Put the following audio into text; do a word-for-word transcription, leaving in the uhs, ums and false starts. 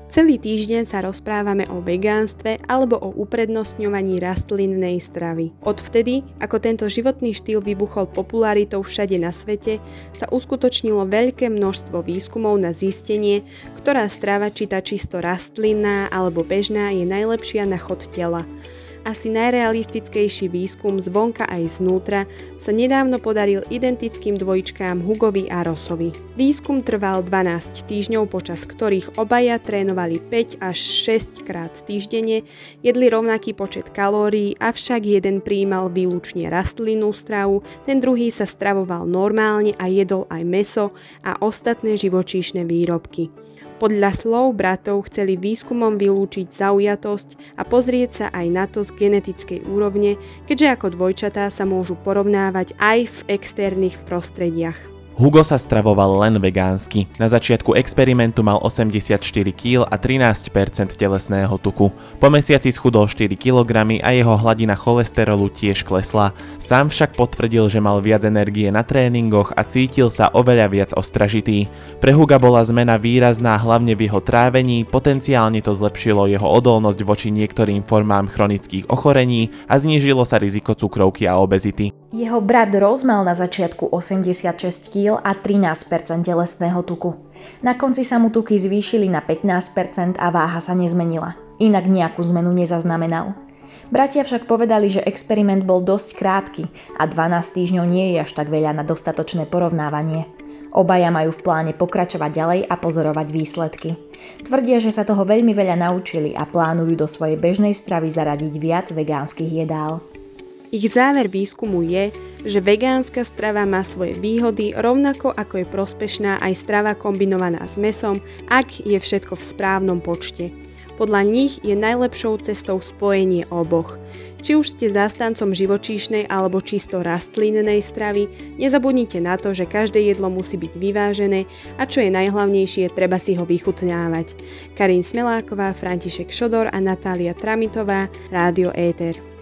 Celý týždeň sa rozprávame o vegánstve alebo o uprednostňovaní rastlinnej stravy. Odvtedy, ako tento životný štýl vybuchol popularitou všade na svete, sa uskutočnilo veľké množstvo výskumov na zistenie, ktorá strava, či tá čisto rastlinná alebo bežná, je najlepšia na chod tela. Asi najrealistickejší výskum zvonka aj znútra sa nedávno podaril identickým dvojičkám Hugovi a Rossovi. Výskum trval dvanásť týždňov, počas ktorých obaja trénovali päť až šesť krát týždenne, jedli rovnaký počet kalórií, avšak jeden prijímal výlučne rastlinnú stravu, ten druhý sa stravoval normálne a jedol aj mäso a ostatné živočíšne výrobky. Podľa slov bratov chceli výskumom vylúčiť zaujatosť a pozrieť sa aj na to z genetickej úrovne, keďže ako dvojčatá sa môžu porovnávať aj v externých prostrediach. Hugo sa stravoval len vegánsky. Na začiatku experimentu mal osemdesiatštyri kíl a trinásť percent telesného tuku. Po mesiaci schudol štyri kilogramy a jeho hladina cholesterolu tiež klesla. Sám však potvrdil, že mal viac energie na tréningoch a cítil sa oveľa viac ostražitý. Pre Huga bola zmena výrazná hlavne v jeho trávení, potenciálne to zlepšilo jeho odolnosť voči niektorým formám chronických ochorení a znížilo sa riziko cukrovky a obezity. Jeho brat Ross mal na začiatku osemdesiatšesť kíl a trinásť percent telesného tuku. Na konci sa mu tuky zvýšili na pätnásť percent a váha sa nezmenila. Inak nejakú zmenu nezaznamenal. Bratia však povedali, že experiment bol dosť krátky a dvanásť týždňov nie je až tak veľa na dostatočné porovnávanie. Obaja majú v pláne pokračovať ďalej a pozorovať výsledky. Tvrdia, že sa toho veľmi veľa naučili a plánujú do svojej bežnej stravy zaradiť viac vegánskych jedál. Ich záver výskumu je, že vegánska strava má svoje výhody rovnako ako je prospešná aj strava kombinovaná s mäsom, ak je všetko v správnom počte. Podľa nich je najlepšou cestou spojenie oboch. Či už ste zástancom živočíšnej alebo čisto rastlinnej stravy, nezabudnite na to, že každé jedlo musí byť vyvážené a čo je najhlavnejšie, treba si ho vychutnávať. Karin Smeláková, František Šodor a Natália Tramitová, Rádio Éter.